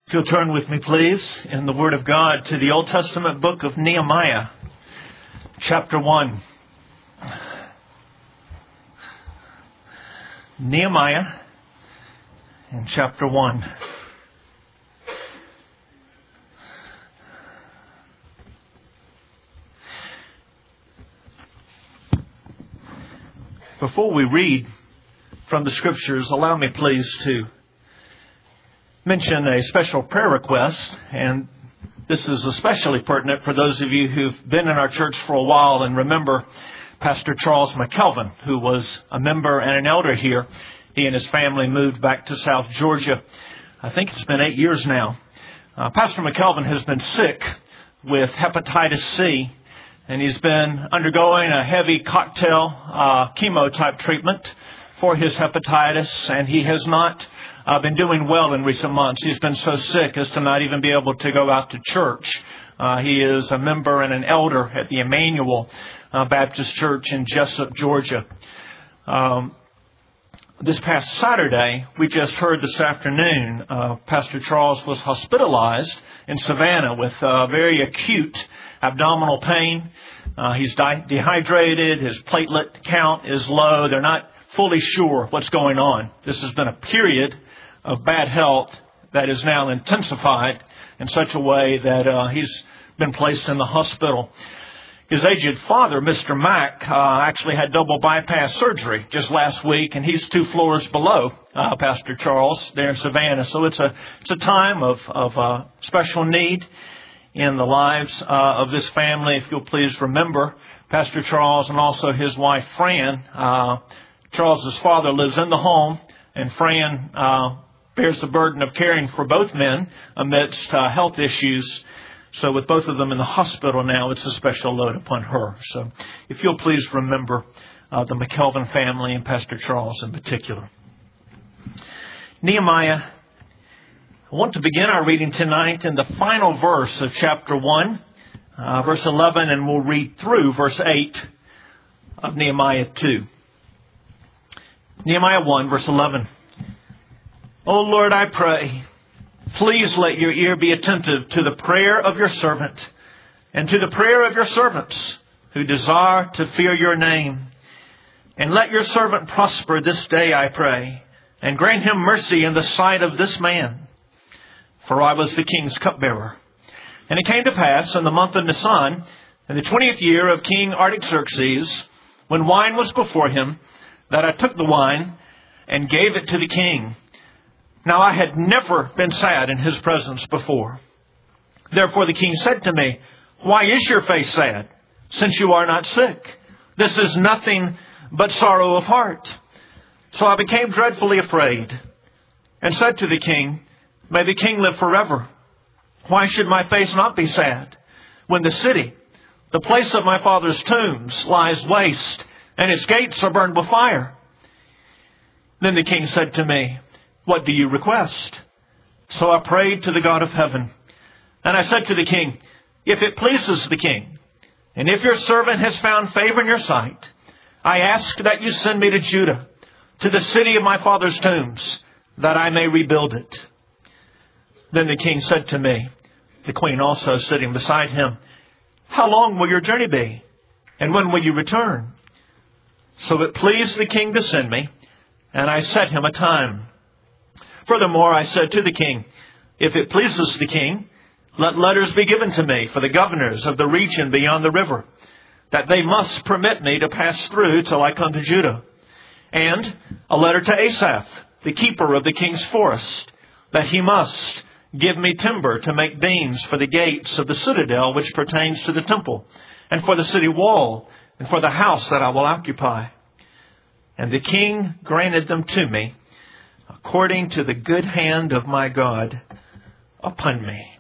If you'll turn with me, please, in the Word of God to the Old Testament book of Nehemiah, chapter 1. Nehemiah in chapter 1. Before we read from the Scriptures, allow me please to mention a special prayer request, and this is especially pertinent for those of you who've been in our church for a while and remember Pastor Charles McKelvin, who was a member and an elder here. He and his family moved back to South Georgia. I think it's been 8 years now. Pastor McKelvin has been sick with hepatitis C, and he's been undergoing a heavy cocktail chemo type treatment for his hepatitis, and he has not been doing well in recent months. He's been so sick as to not even be able to go out to church. He is a member and an elder at the Emmanuel Baptist Church in Jesup, Georgia. This past Saturday, we just heard this afternoon, Pastor Charles was hospitalized in Savannah with very acute abdominal pain. He's dehydrated. His platelet count is low. They're not fully sure what's going on. This has been a period of bad health that is now intensified in such a way that he's been placed in the hospital. His aged father, Mr. Mack, actually had double bypass surgery just last week, and he's 2 floors below Pastor Charles there in Savannah. So it's a time of special need in the lives of this family. If you'll please remember Pastor Charles and also his wife, Fran. Charles's father lives in the home, and Fran bears the burden of caring for both men amidst health issues. So with both of them in the hospital now, it's a special load upon her. So if you'll please remember the McKelvin family and Pastor Charles in particular. Nehemiah, I want to begin our reading tonight in the final verse of chapter 1, verse 11, and we'll read through verse 8 of Nehemiah 2. Nehemiah 1, verse 11. O Lord, I pray, please let your ear be attentive to the prayer of your servant and to the prayer of your servants who desire to fear your name. And let your servant prosper this day, I pray, and grant him mercy in the sight of this man. For I was the king's cupbearer. And it came to pass in the month of Nisan, in the 20th year of King Artaxerxes, when wine was before him, that I took the wine and gave it to the king. Now I had never been sad in his presence before. Therefore the king said to me, Why is your face sad, since you are not sick? This is nothing but sorrow of heart. So I became dreadfully afraid, and said to the king, May the king live forever. Why should my face not be sad, when the city, the place of my father's tombs, lies waste, and its gates are burned with fire? Then the king said to me, What do you request? So I prayed to the God of heaven. And I said to the king, If it pleases the king, and if your servant has found favor in your sight, I ask that you send me to Judah, to the city of my father's tombs, that I may rebuild it. Then the king said to me, the queen also sitting beside him, How long will your journey be? And when will you return? So it pleased the king to send me, and I set him a time. Furthermore, I said to the king, If it pleases the king, let letters be given to me for the governors of the region beyond the river, that they must permit me to pass through till I come to Judah. And a letter to Asaph, the keeper of the king's forest, that he must give me timber to make beams for the gates of the citadel which pertains to the temple, and for the city wall, and for the house that I will occupy. And the king granted them to me, according to the good hand of my God upon me.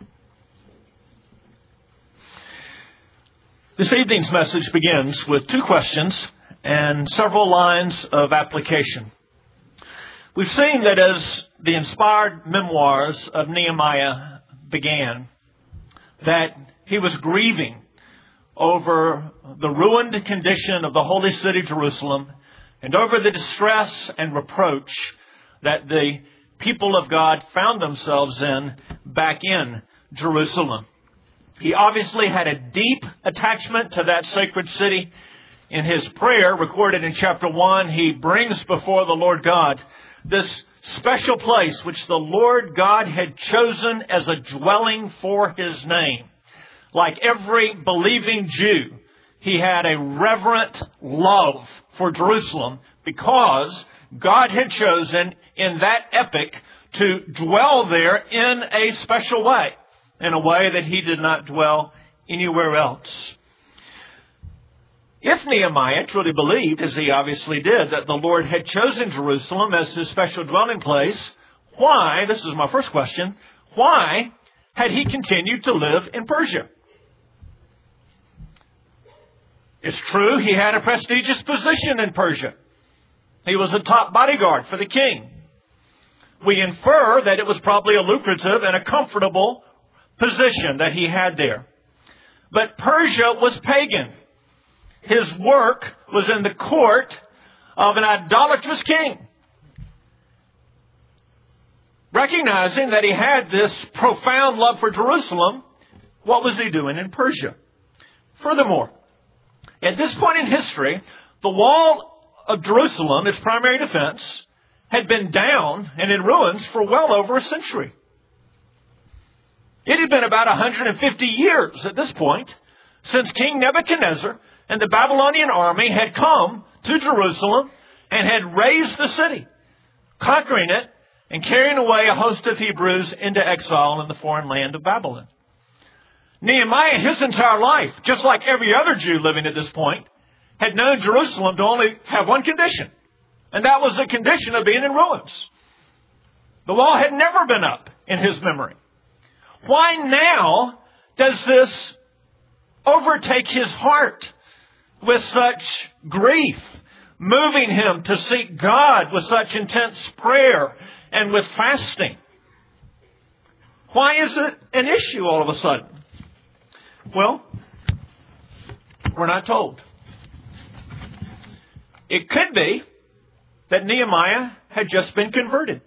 This evening's message begins with 2 questions and several lines of application. We've seen that as the inspired memoirs of Nehemiah began, that he was grieving over the ruined condition of the holy city, Jerusalem, and over the distress and reproach that the people of God found themselves in back in Jerusalem. He obviously had a deep attachment to that sacred city. In his prayer, recorded in chapter 1, he brings before the Lord God this special place which the Lord God had chosen as a dwelling for His name. Like every believing Jew, he had a reverent love for Jerusalem because God had chosen in that epoch to dwell there in a special way, in a way that He did not dwell anywhere else. If Nehemiah truly believed, as he obviously did, that the Lord had chosen Jerusalem as His special dwelling place, why, this is my first question, why had he continued to live in Persia? It's true, he had a prestigious position in Persia. He was a top bodyguard for the king. We infer that it was probably a lucrative and a comfortable position that he had there. But Persia was pagan. His work was in the court of an idolatrous king. Recognizing that he had this profound love for Jerusalem, what was he doing in Persia? Furthermore, at this point in history, the wall of Jerusalem, its primary defense, had been down and in ruins for well over a century. It had been about 150 years at this point since King Nebuchadnezzar and the Babylonian army had come to Jerusalem and had razed the city, conquering it and carrying away a host of Hebrews into exile in the foreign land of Babylon. Nehemiah, his entire life, just like every other Jew living at this point, had known Jerusalem to only have one condition, and that was the condition of being in ruins. The wall had never been up in his memory. Why now does this overtake his heart with such grief, moving him to seek God with such intense prayer and with fasting? Why is it an issue all of a sudden? Well, we're not told. It could be that Nehemiah had just been converted.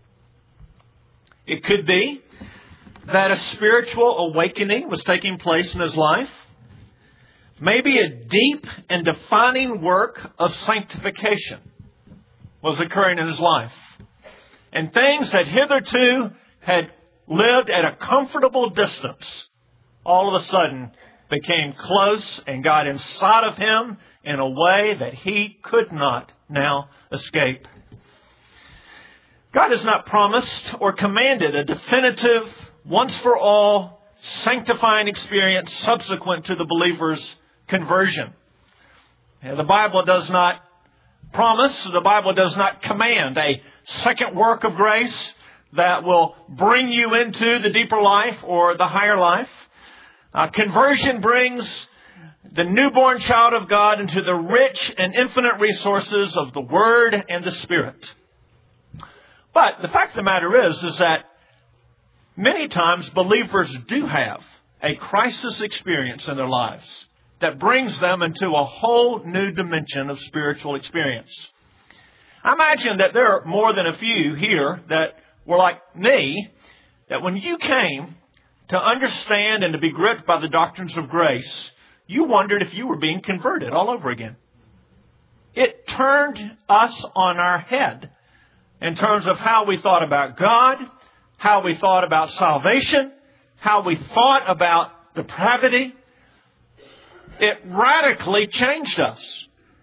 It could be that a spiritual awakening was taking place in his life. Maybe a deep and defining work of sanctification was occurring in his life. And things that hitherto had lived at a comfortable distance all of a sudden became close and got inside of him in a way that he could not now escape. God has not promised or commanded a definitive, once-for-all, sanctifying experience subsequent to the believer's conversion. The Bible does not promise, the Bible does not command a second work of grace that will bring you into the deeper life or the higher life. Conversion brings the newborn child of God into the rich and infinite resources of the Word and the Spirit. But the fact of the matter is that many times believers do have a crisis experience in their lives that brings them into a whole new dimension of spiritual experience. I imagine that there are more than a few here that were like me, that when you came to understand and to be gripped by the doctrines of grace, you wondered if you were being converted all over again. It turned us on our head in terms of how we thought about God, how we thought about salvation, how we thought about depravity. It radically changed us.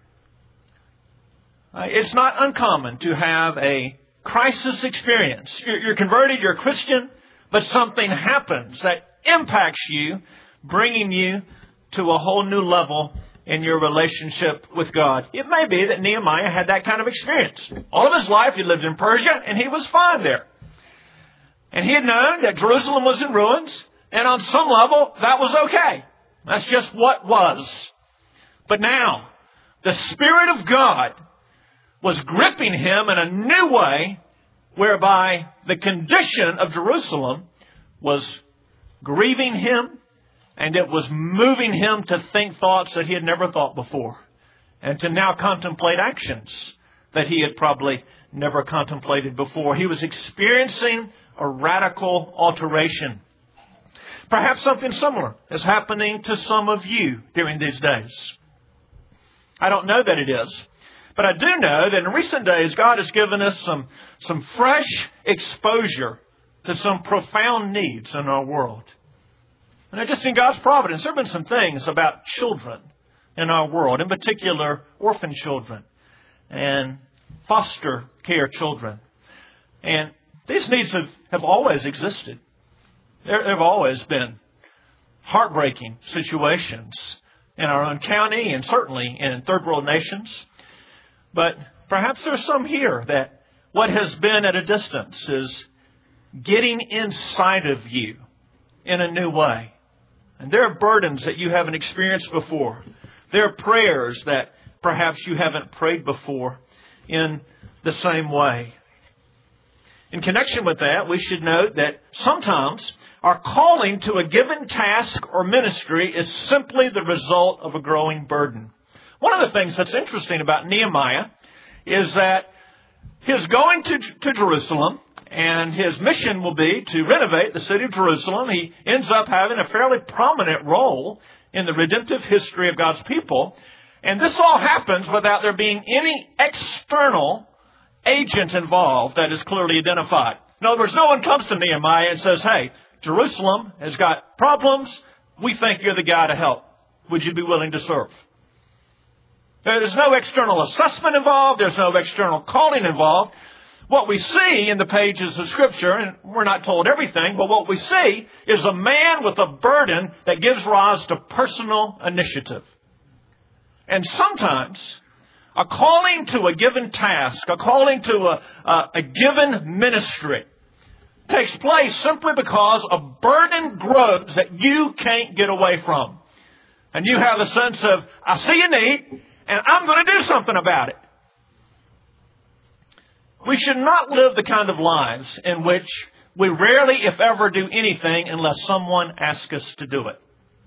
It's not uncommon to have a crisis experience. You're converted, you're a Christian, but something happens that impacts you, bringing you to a whole new level in your relationship with God. It may be that Nehemiah had that kind of experience. All of his life he lived in Persia and he was fine there. And he had known that Jerusalem was in ruins, and on some level that was okay. That's just what was. But now, the Spirit of God was gripping him in a new way, whereby the condition of Jerusalem was grieving him, and it was moving him to think thoughts that he had never thought before, and to now contemplate actions that he had probably never contemplated before. He was experiencing a radical alteration. Perhaps something similar is happening to some of you during these days. I don't know that it is, but I do know that in recent days God has given us some fresh exposure to some profound needs in our world. And just in God's providence, there have been some things about children in our world, in particular orphan children and foster care children. And these needs have always existed. There have always been heartbreaking situations in our own county and certainly in third world nations. But perhaps there's some here that what has been at a distance is getting inside of you in a new way. And there are burdens that you haven't experienced before. There are prayers that perhaps you haven't prayed before in the same way. In connection with that, we should note that sometimes our calling to a given task or ministry is simply the result of a growing burden. One of the things that's interesting about Nehemiah is that his going to Jerusalem and his mission will be to renovate the city of Jerusalem. He ends up having a fairly prominent role in the redemptive history of God's people. And this all happens without there being any external agent involved that is clearly identified. In other words, no one comes to Nehemiah and says, hey, Jerusalem has got problems. We think you're the guy to help. Would you be willing to serve? There's no external assessment involved. There's no external calling involved. What we see in the pages of Scripture, and we're not told everything, but what we see is a man with a burden that gives rise to personal initiative. And sometimes a calling to a given task, a calling to a given ministry takes place simply because a burden grows that you can't get away from. And you have a sense of, I see a need, and I'm going to do something about it. We should not live the kind of lives in which we rarely, if ever, do anything unless someone asks us to do it.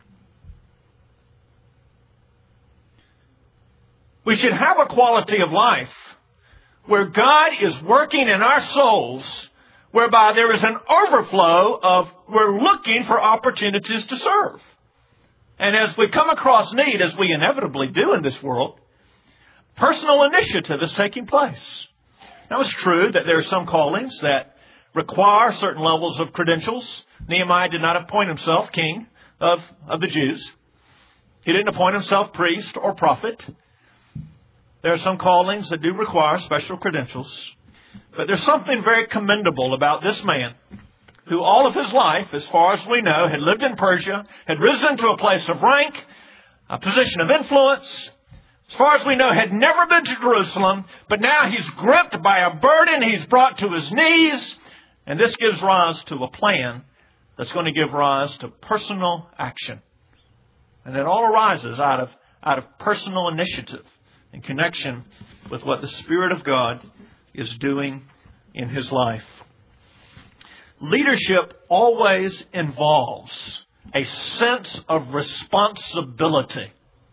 We should have a quality of life where God is working in our souls, whereby there is an overflow of we're looking for opportunities to serve. And as we come across need, as we inevitably do in this world, personal initiative is taking place. Now, it's true that there are some callings that require certain levels of credentials. Nehemiah did not appoint himself king of the Jews. He didn't appoint himself priest or prophet. There are some callings that do require special credentials. But there's something very commendable about this man who all of his life, as far as we know, had lived in Persia, had risen to a place of rank, a position of influence. As far as we know, had never been to Jerusalem, but now he's gripped by a burden. He's brought to his knees. And this gives rise to a plan that's going to give rise to personal action. And it all arises out of personal initiative in connection with what the Spirit of God is doing in his life. Leadership always involves a sense of responsibility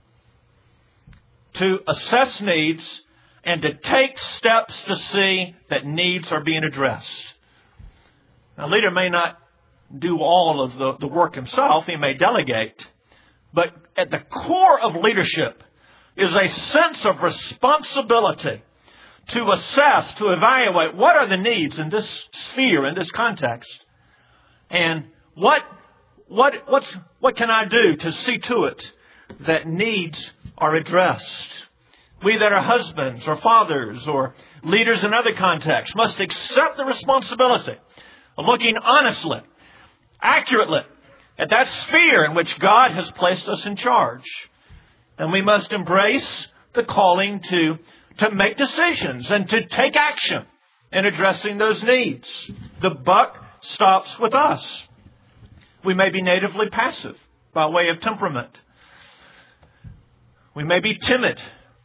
to assess needs and to take steps to see that needs are being addressed. Now, a leader may not do all of the work himself. He may delegate. But at the core of leadership is a sense of responsibility to assess, to evaluate what are the needs in this sphere, in this context, and what can I do to see to it that needs are addressed. We that are husbands or fathers or leaders in other contexts must accept the responsibility of looking honestly, accurately at that sphere in which God has placed us in charge. And we must embrace the calling to make decisions and to take action in addressing those needs. The buck stops with us. We may be natively passive by way of temperament. We may be timid.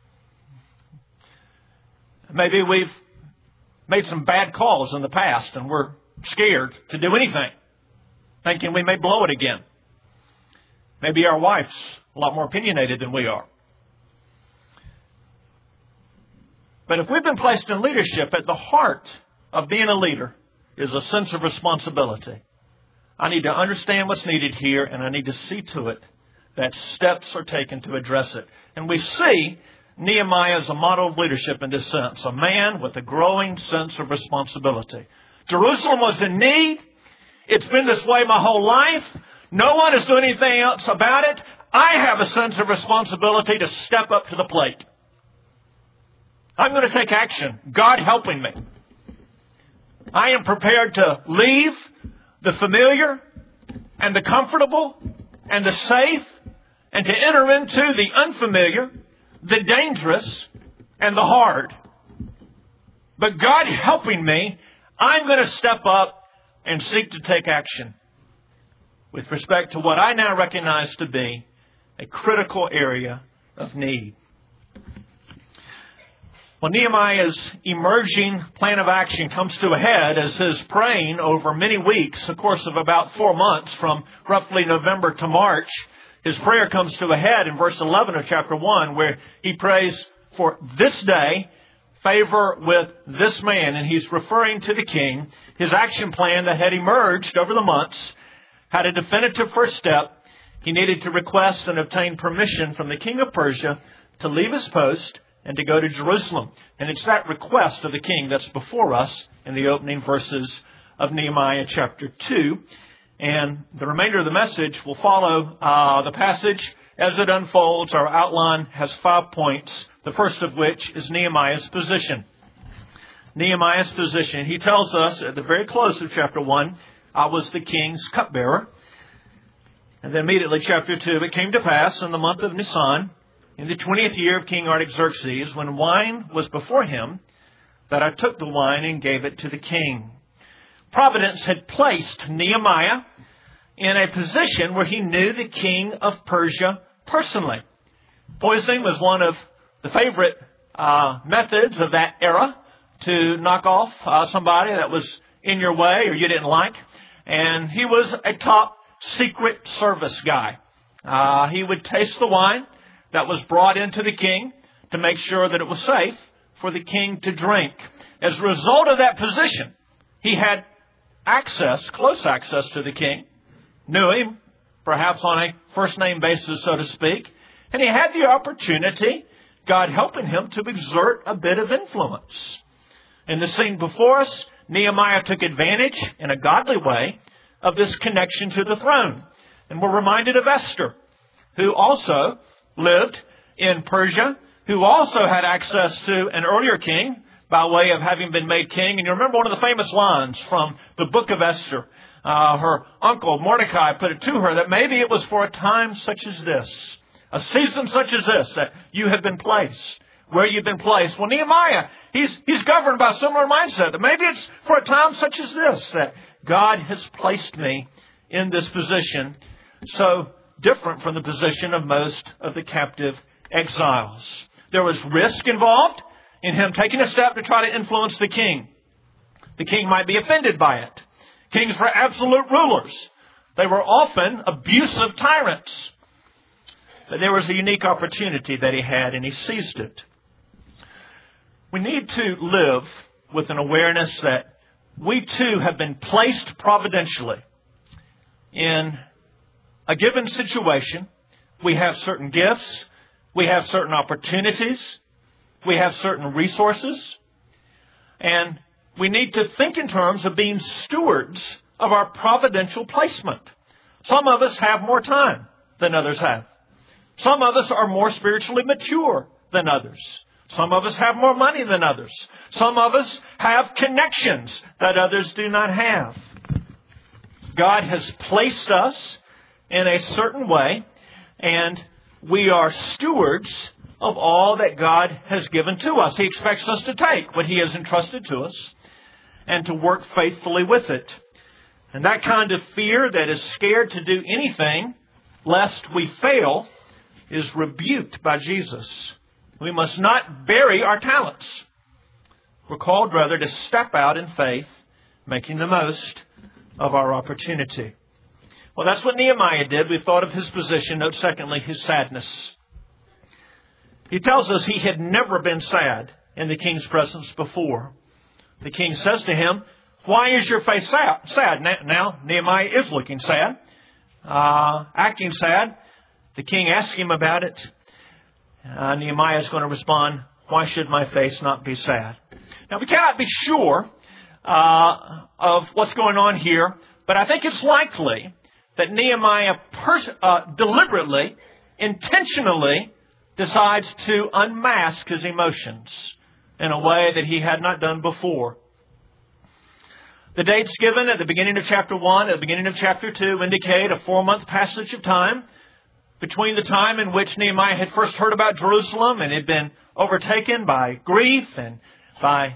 Maybe we've made some bad calls in the past and we're scared to do anything, thinking we may blow it again. Maybe our wife's a lot more opinionated than we are. But if we've been placed in leadership, at the heart of being a leader is a sense of responsibility. I need to understand what's needed here, and I need to see to it that steps are taken to address it. And we see Nehemiah as a model of leadership in this sense, a man with a growing sense of responsibility. Jerusalem was in need. It's been this way my whole life. No one is doing anything else about it. I have a sense of responsibility to step up to the plate. I'm going to take action. God helping me. I am prepared to leave the familiar and the comfortable and the safe and to enter into the unfamiliar, the dangerous, and the hard. But God helping me, I'm going to step up and seek to take action with respect to what I now recognize to be a critical area of need. Well, Nehemiah's emerging plan of action comes to a head as his praying over many weeks, a course of about 4 months from roughly November to March. His prayer comes to a head in verse 11 of chapter 1, where he prays for this day, favor with this man. And he's referring to the king. His action plan that had emerged over the months had a definitive first step. He needed to request and obtain permission from the king of Persia to leave his post and to go to Jerusalem. And it's that request of the king that's before us in the opening verses of Nehemiah chapter 2. And the remainder of the message will follow the passage as it unfolds. Our outline has 5 points, the first of which is Nehemiah's position. Nehemiah's position. He tells us at the very close of chapter 1, I was the king's cupbearer. And then immediately chapter 2, it came to pass in the month of Nisan, in the 20th year of King Artaxerxes, when wine was before him, that I took the wine and gave it to the king. Providence had placed Nehemiah in a position where he knew the king of Persia personally. Poisoning was one of the favorite methods of that era to knock off somebody that was in your way or you didn't like. And he was a top secret service guy. He would taste the wine that was brought into the king to make sure that it was safe for the king to drink. As a result of that position, he had access, close access to the king, knew him, perhaps on a first-name basis, so to speak, and he had the opportunity, God helping him, to exert a bit of influence. In the scene before us, Nehemiah took advantage, in a godly way, of this connection to the throne. And we're reminded of Esther, who also lived in Persia, who also had access to an earlier king by way of having been made king. And you remember one of the famous lines from the book of Esther. Her uncle Mordecai put it to her that maybe it was for a time such as this, a season such as this, that you have been placed. Where you've been placed. Well, Nehemiah, he's governed by a similar mindset. That maybe it's for a time such as this that God has placed me in this position, so different from the position of most of the captive exiles. There was risk involved in him taking a step to try to influence the king. The king might be offended by it. Kings were absolute rulers. They were often abusive tyrants. But there was a unique opportunity that he had, and he seized it. We need to live with an awareness that we too have been placed providentially in a given situation. We have certain gifts. We have certain opportunities. We have certain resources. And we need to think in terms of being stewards of our providential placement. Some of us have more time than others have. Some of us are more spiritually mature than others. Some of us have more money than others. Some of us have connections that others do not have. God has placed us in a certain way, and we are stewards of all that God has given to us. He expects us to take what He has entrusted to us and to work faithfully with it. And that kind of fear that is scared to do anything lest we fail is rebuked by Jesus. We must not bury our talents. We're called rather to step out in faith, making the most of our opportunity. Well, that's what Nehemiah did. We thought of his position. Note, secondly, his sadness. He tells us he had never been sad in the king's presence before. The king says to him, "Why is your face sad?" Now, Nehemiah is looking sad, acting sad. The king asks him about it. Nehemiah is going to respond, "Why should my face not be sad?" Now, we cannot be sure of what's going on here, but I think it's likely that Nehemiah deliberately, intentionally decides to unmask his emotions in a way that he had not done before. The dates given at the beginning of chapter 1, at the beginning of chapter 2, indicate a 4-month passage of time between the time in which Nehemiah had first heard about Jerusalem and had been overtaken by grief and by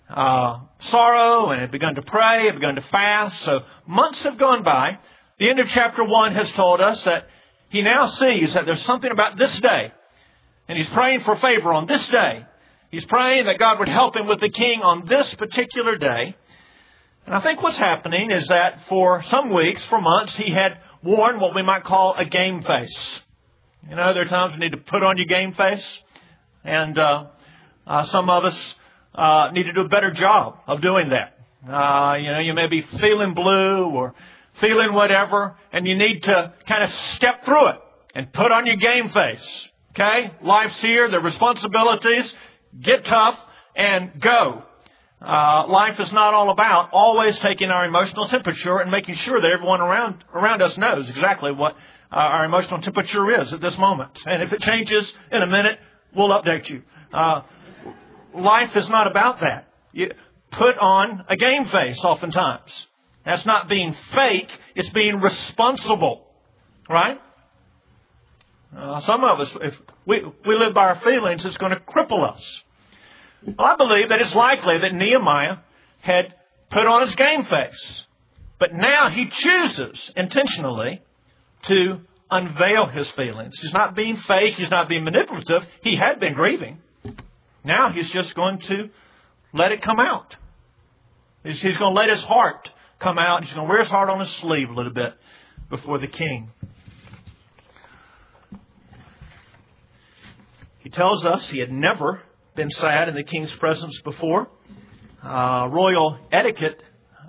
sorrow and had begun to pray, had begun to fast. So months have gone by. The end of chapter 1 has told us that he now sees that there's something about this day. And he's praying for favor on this day. He's praying that God would help him with the king on this particular day. And I think what's happening is that for some weeks, for months, he had worn what we might call a game face. You know, there are times you need to put on your game face. And some of us need to do a better job of doing that. You may be feeling blue or feeling whatever, and you need to kind of step through it and put on your game face. Okay? Life's here, the responsibilities, get tough, and go. Life is not all about always taking our emotional temperature and making sure that everyone around us knows exactly what our emotional temperature is at this moment. And if it changes in a minute, we'll update you. Life is not about that. You put on a game face oftentimes. That's not being fake, it's being responsible. Right? Some of us, if we live by our feelings, it's going to cripple us. Well, I believe that it's likely that Nehemiah had put on his game face. But now he chooses intentionally to unveil his feelings. He's not being fake. He's not being manipulative. He had been grieving. Now he's just going to let it come out. He's going to let his heart come out. He's going to wear his heart on his sleeve a little bit before the king. He tells us he had never been sad in the king's presence before. Royal etiquette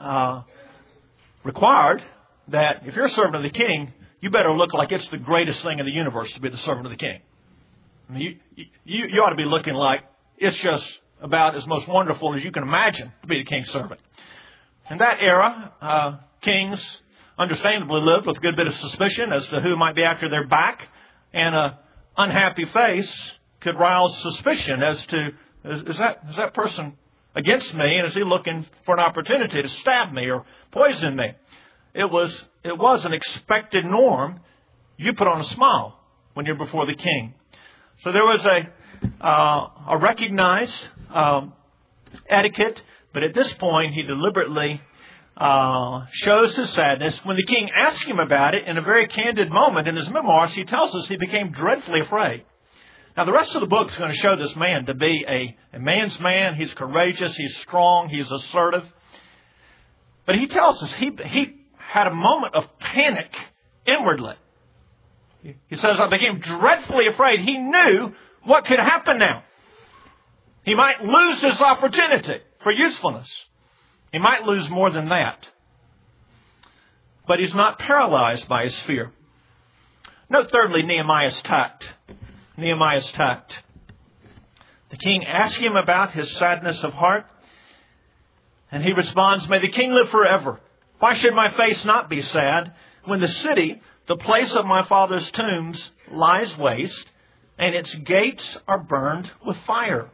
required that if you're a servant of the king, you better look like it's the greatest thing in the universe to be the servant of the king. I mean, you ought to be looking like it's just about as most wonderful as you can imagine to be the king's servant. In that era, kings understandably lived with a good bit of suspicion as to who might be after their back, and an unhappy face could rouse suspicion as to, is that person against me, and is he looking for an opportunity to stab me or poison me? It was an expected norm. You put on a smile when you're before the king. So there was a recognized etiquette, but at this point he deliberately shows his sadness. When the king asks him about it in a very candid moment in his memoirs, he tells us he became dreadfully afraid. Now, the rest of the book is going to show this man to be a man's man. He's courageous. He's strong. He's assertive. But he tells us he had a moment of panic inwardly. He says, I became dreadfully afraid. He knew what could happen now. He might lose his opportunity for usefulness. He might lose more than that. But he's not paralyzed by his fear. Note thirdly, Nehemiah's tact. Nehemiah's tact. The king asks him about his sadness of heart, and he responds, "May the king live forever. Why should my face not be sad when the city, the place of my father's tombs, lies waste, and its gates are burned with fire?"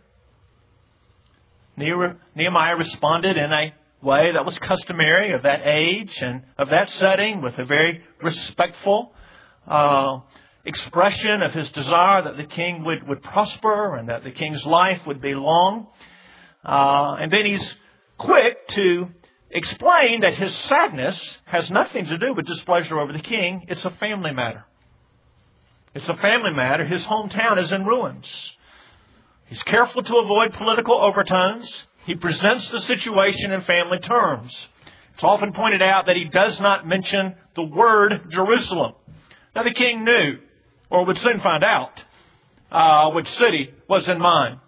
Nehemiah responded in a way that was customary of that age and of that setting, with a very respectful expression of his desire that the king would prosper and that the king's life would be long. And then he's quick to explain that his sadness has nothing to do with displeasure over the king. It's a family matter. It's a family matter. His hometown is in ruins. He's careful to avoid political overtones. He presents the situation in family terms. It's often pointed out that he does not mention the word Jerusalem. Now, the king knew, or would soon find out, which city was in mind.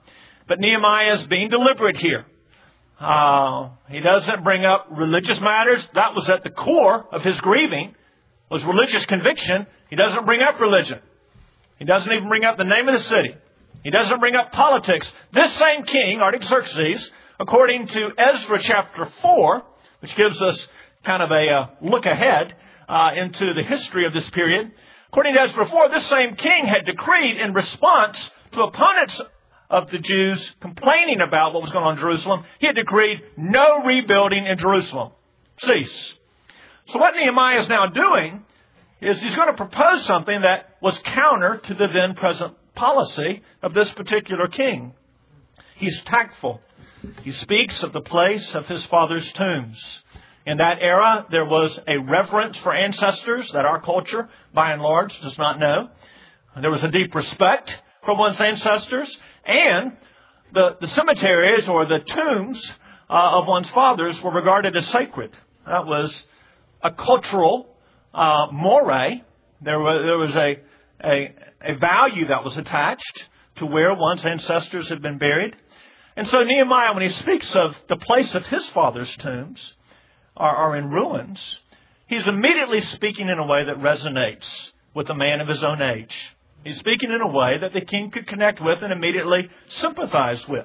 But Nehemiah is being deliberate here. He doesn't bring up religious matters. That was at the core of his grieving, was religious conviction. He doesn't bring up religion. He doesn't even bring up the name of the city. He doesn't bring up politics. This same king, Artaxerxes, according to Ezra chapter 4, which gives us kind of a look ahead into the history of this period. According to Ezra 4, this same king had decreed in response to opponents of the Jews complaining about what was going on in Jerusalem, he had decreed no rebuilding in Jerusalem. Cease. So what Nehemiah is now doing is he's going to propose something that was counter to the then present policy of this particular king. He's tactful. He speaks of the place of his father's tombs. In that era, there was a reverence for ancestors that our culture, by and large, does not know. There was a deep respect for one's ancestors. And the cemeteries or the tombs of one's fathers were regarded as sacred. That was a cultural moray. There was a value that was attached to where one's ancestors had been buried. And so Nehemiah, when he speaks of the place of his father's tombs are in ruins, he's immediately speaking in a way that resonates with a man of his own age. He's speaking in a way that the king could connect with and immediately sympathize with.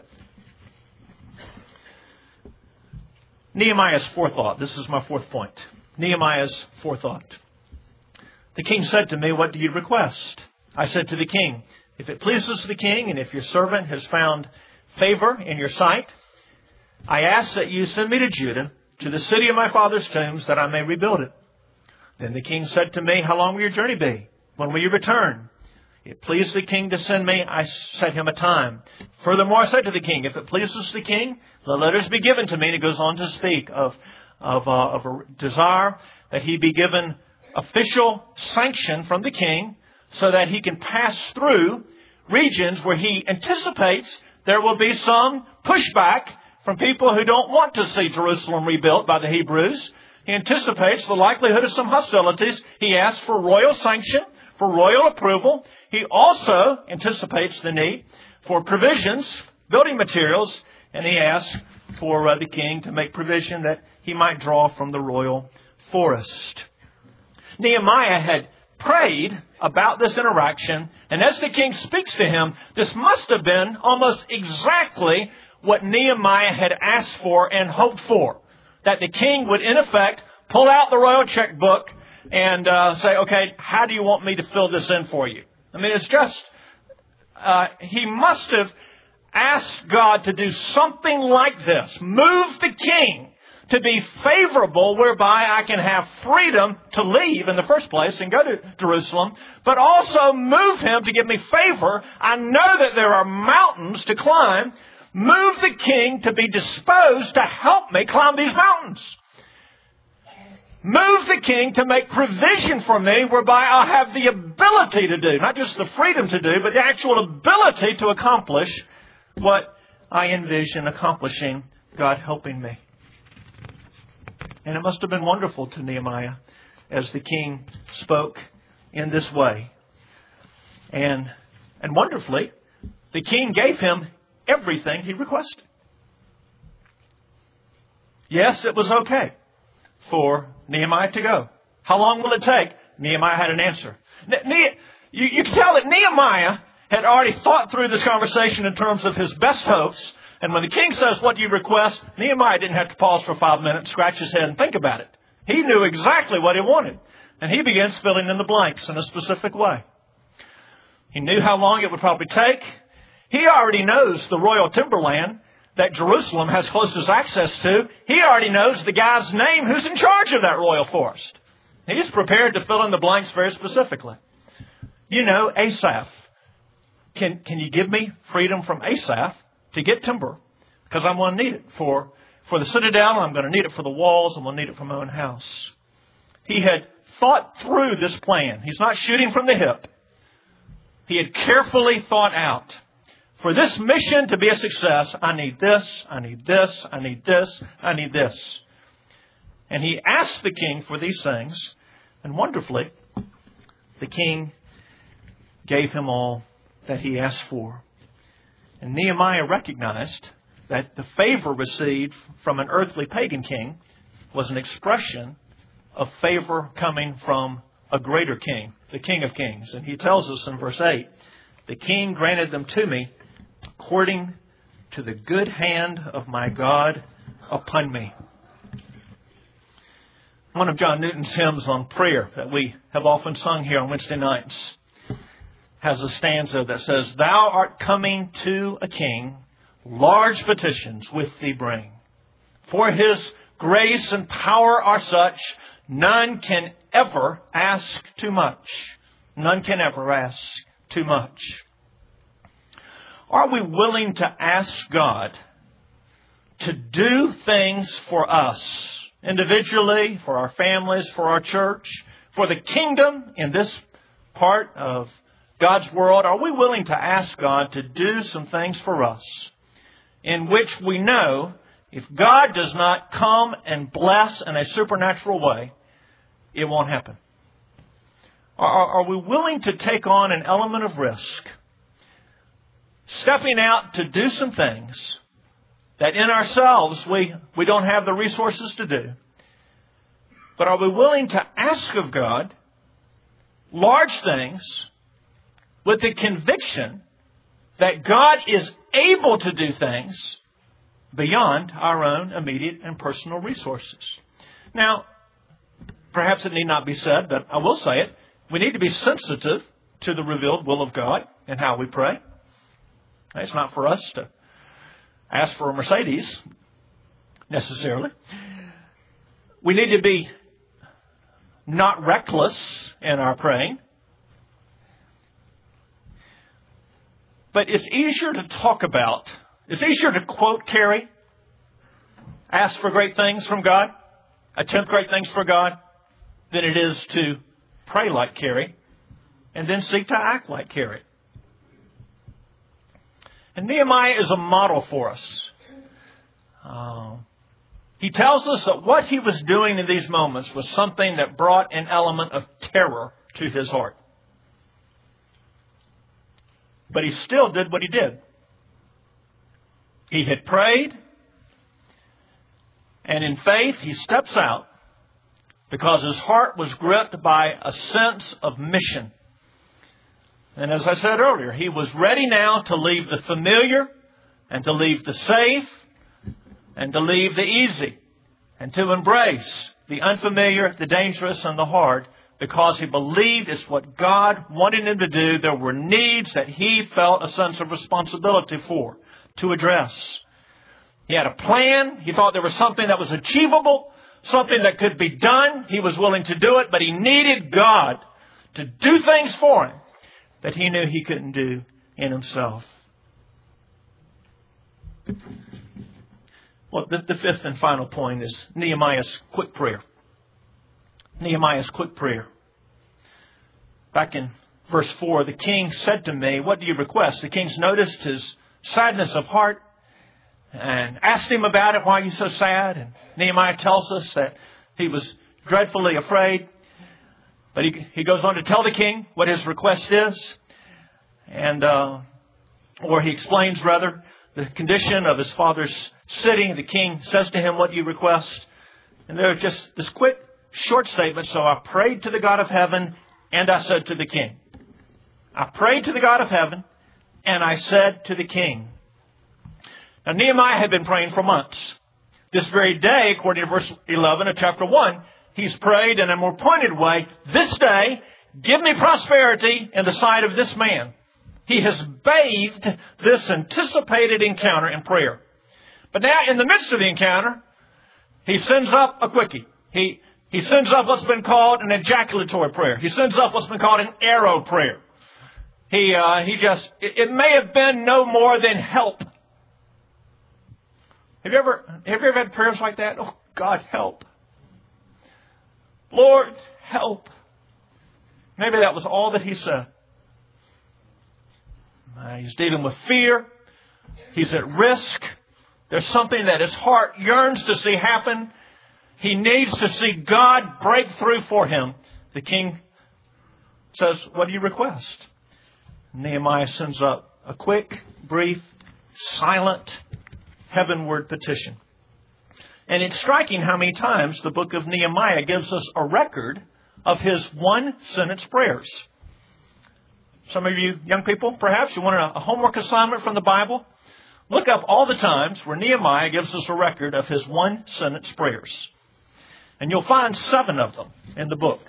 Nehemiah's forethought. This is my fourth point. Nehemiah's forethought. The king said to me, "What do you request?" I said to the king, "If it pleases the king, and if your servant has found favor in your sight, I ask that you send me to Judah, to the city of my father's tombs, that I may rebuild it." Then the king said to me, "How long will your journey be? When will you return?" It pleased the king to send me. I set him a time. Furthermore, I said to the king, "If it pleases the king, let letters be given to me." And it goes on to speak of a desire that he be given official sanction from the king so that he can pass through regions where he anticipates there will be some pushback from people who don't want to see Jerusalem rebuilt by the Hebrews. He anticipates the likelihood of some hostilities. He asks for royal sanction, for royal approval. He also anticipates the need for provisions, building materials, and he asks for the king to make provision that he might draw from the royal forest. Nehemiah had prayed about this interaction, and as the king speaks to him, this must have been almost exactly what Nehemiah had asked for and hoped for. That the king would, in effect, pull out the royal checkbook and say, "Okay, how do you want me to fill this in for you?" I mean, it's just, he must have asked God to do something like this. Move the king to be favorable whereby I can have freedom to leave in the first place and go to Jerusalem, but also move him to give me favor. I know that there are mountains to climb. Move the king to be disposed to help me climb these mountains. Move the king to make provision for me whereby I'll have the ability to do, not just the freedom to do, but the actual ability to accomplish what I envision accomplishing, God helping me. And it must have been wonderful to Nehemiah as the king spoke in this way. And wonderfully, the king gave him everything he requested. Yes, it was okay for Nehemiah to go. How long will it take? Nehemiah had an answer. You can tell that Nehemiah had already thought through this conversation in terms of his best hopes. And when the king says, "What do you request?" Nehemiah didn't have to pause for 5 minutes, scratch his head and think about it. He knew exactly what he wanted. And he begins filling in the blanks in a specific way. He knew how long it would probably take. He already knows the royal timberland that Jerusalem has closest access to. He already knows the guy's name who's in charge of that royal forest. He's prepared to fill in the blanks very specifically. You know, Asaph. Can you give me freedom from Asaph to get timber? Because I'm going to need it for the citadel, and I'm going to need it for the walls, and I'm going to need it for my own house. He had thought through this plan. He's not shooting from the hip. He had carefully thought out, for this mission to be a success, I need this, I need this, I need this, I need this. And he asked the king for these things, and wonderfully, the king gave him all that he asked for. And Nehemiah recognized that the favor received from an earthly pagan king was an expression of favor coming from a greater king, the King of Kings. And he tells us in verse 8, the king granted them to me according to the good hand of my God upon me. One of John Newton's hymns on prayer that we have often sung here on Wednesday nights has a stanza that says, Thou art coming to a king, large petitions with thee bring. For his grace and power are such, none can ever ask too much. None can ever ask too much. Are we willing to ask God to do things for us, individually, for our families, for our church, for the kingdom in this part of God's world? Are we willing to ask God to do some things for us in which we know if God does not come and bless in a supernatural way, it won't happen? Are we willing to take on an element of risk, stepping out to do some things that in ourselves we don't have the resources to do? But are we willing to ask of God large things with the conviction that God is able to do things beyond our own immediate and personal resources? Now, perhaps it need not be said, but I will say it. We need to be sensitive to the revealed will of God and how we pray. It's not for us to ask for a Mercedes, necessarily. We need to be not reckless in our praying. But it's easier to talk about, it's easier to quote Carrie, ask for great things from God, attempt great things for God, than it is to pray like Carrie and then seek to act like Carrie. And Nehemiah is a model for us. He tells us that what he was doing in these moments was something that brought an element of terror to his heart. But he still did what he did. He had prayed, and in faith he steps out because his heart was gripped by a sense of mission. And as I said earlier, he was ready now to leave the familiar and to leave the safe and to leave the easy and to embrace the unfamiliar, the dangerous, and the hard, because he believed it's what God wanted him to do. There were needs that he felt a sense of responsibility for, to address. He had a plan. He thought there was something that was achievable, something that could be done. He was willing to do it, but he needed God to do things for him that he knew he couldn't do in himself. Well, the fifth and final point is Nehemiah's quick prayer. Nehemiah's quick prayer. Back in verse 4, the king said to me, what do you request? The king's noticed his sadness of heart and asked him about it. Why are you so sad? And Nehemiah tells us that he was dreadfully afraid. But he goes on to tell the king what his request is. And, or he explains rather the condition of his father's city. The king says to him, what do you request? And there's just this quick, short statement. So I prayed to the God of heaven and I said to the king. I prayed to the God of heaven and I said to the king. Now Nehemiah had been praying for months. This very day, according to verse 11 of chapter 1, he's prayed in a more pointed way, this day, give me prosperity in the sight of this man. He has bathed this anticipated encounter in prayer. But now, in the midst of the encounter, he sends up a quickie. He sends up what's been called an ejaculatory prayer. He sends up what's been called an arrow prayer. It may have been no more than help. Have you ever had prayers like that? Oh, God, help. Lord, help. Maybe that was all that he said. He's dealing with fear. He's at risk. There's something that his heart yearns to see happen. He needs to see God break through for him. The king says, what do you request? Nehemiah sends up a quick, brief silent, heavenward petition. And it's striking how many times the book of Nehemiah gives us a record of his one-sentence prayers. Some of you young people, perhaps, you want a homework assignment from the Bible? Look up all the times where Nehemiah gives us a record of his one-sentence prayers. And you'll find 7 of them in the book.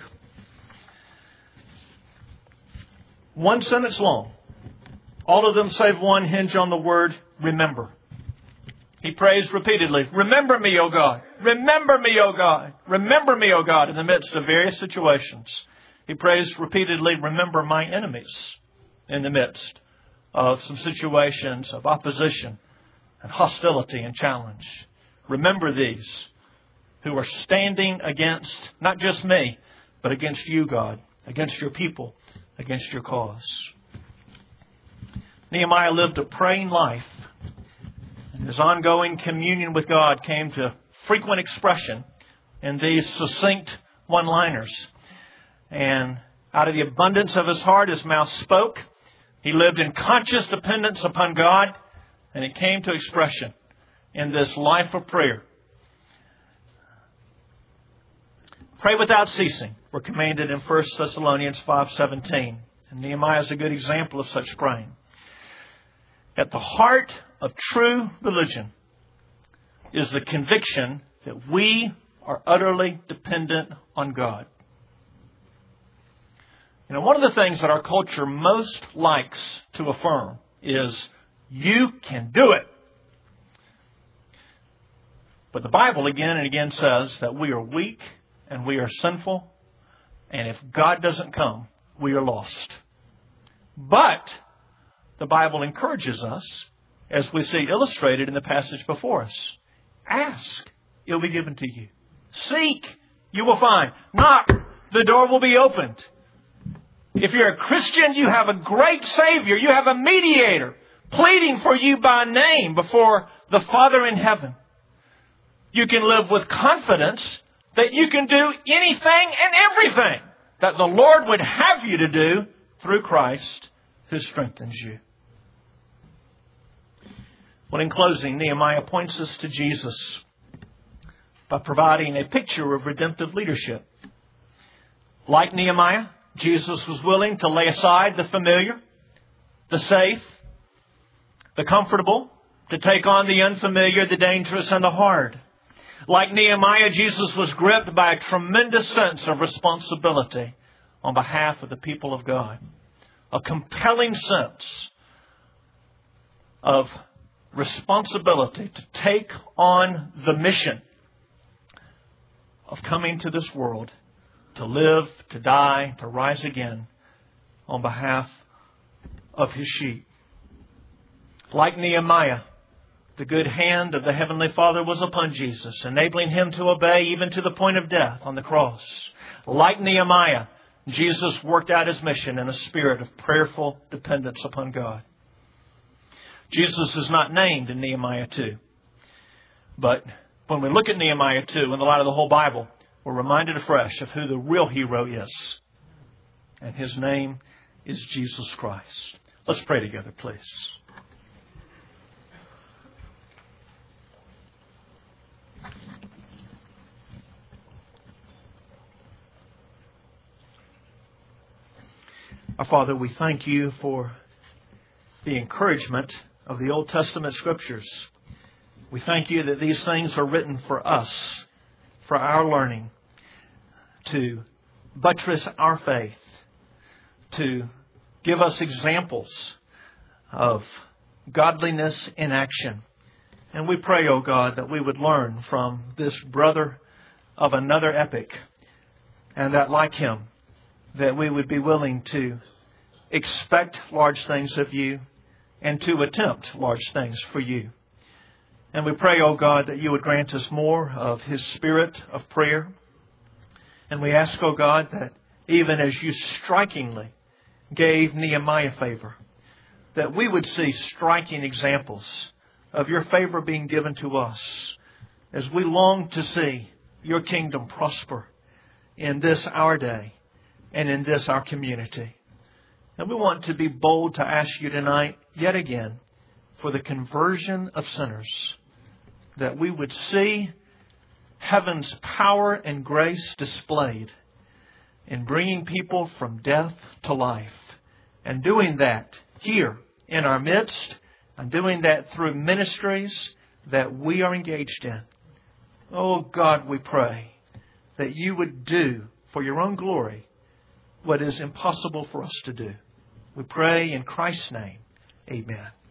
One sentence long. All of them, save one, hinge on the word remember. He prays repeatedly, remember me, O God. Remember me, O God. Remember me, O God, in the midst of various situations. He prays repeatedly, remember my enemies, in the midst of some situations of opposition and hostility and challenge. Remember these who are standing against not just me, but against you, God, against your people, against your cause. Nehemiah lived a praying life. His ongoing communion with God came to frequent expression in these succinct one-liners. And out of the abundance of his heart, his mouth spoke. He lived in conscious dependence upon God, and it came to expression in this life of prayer. Pray without ceasing. We're commanded in 1 Thessalonians 5:17. And Nehemiah is a good example of such praying. At the heart of true religion is the conviction that we are utterly dependent on God. You know, one of the things that our culture most likes to affirm is, you can do it. But the Bible again and again says that we are weak and we are sinful, and if God doesn't come, we are lost. But the Bible encourages us, as we see illustrated in the passage before us. Ask, it will be given to you. Seek, you will find. Knock, the door will be opened. If you're a Christian, you have a great Savior. You have a mediator pleading for you by name before the Father in heaven. You can live with confidence that you can do anything and everything that the Lord would have you to do through Christ who strengthens you. Well, in closing, Nehemiah points us to Jesus by providing a picture of redemptive leadership. Like Nehemiah, Jesus was willing to lay aside the familiar, the safe, the comfortable, to take on the unfamiliar, the dangerous, and the hard. Like Nehemiah, Jesus was gripped by a tremendous sense of responsibility on behalf of the people of God. A compelling sense of responsibility to take on the mission of coming to this world, to live, to die, to rise again on behalf of His sheep. Like Nehemiah, the good hand of the Heavenly Father was upon Jesus, enabling Him to obey even to the point of death on the cross. Like Nehemiah, Jesus worked out His mission in a spirit of prayerful dependence upon God. Jesus is not named in Nehemiah 2. But when we look at Nehemiah 2 in the light of the whole Bible, we're reminded afresh of who the real hero is. And His name is Jesus Christ. Let's pray together, please. Our Father, we thank You for the encouragement of the Old Testament Scriptures. We thank You that these things are written for us, for our learning, to buttress our faith, to give us examples of godliness in action. And we pray, O God, that we would learn from this brother of another epic, and that like him, that we would be willing to expect large things of You and to attempt large things for You. And we pray, O God, that You would grant us more of His spirit of prayer. And we ask, O God, that even as You strikingly gave Nehemiah favor, that we would see striking examples of Your favor being given to us as we long to see Your kingdom prosper in this our day and in this our community. And we want to be bold to ask You tonight, yet again, for the conversion of sinners, that we would see heaven's power and grace displayed in bringing people from death to life, and doing that here in our midst, and doing that through ministries that we are engaged in. Oh God, we pray that you would do for your own glory what is impossible for us to do. We pray in Christ's name. Amen.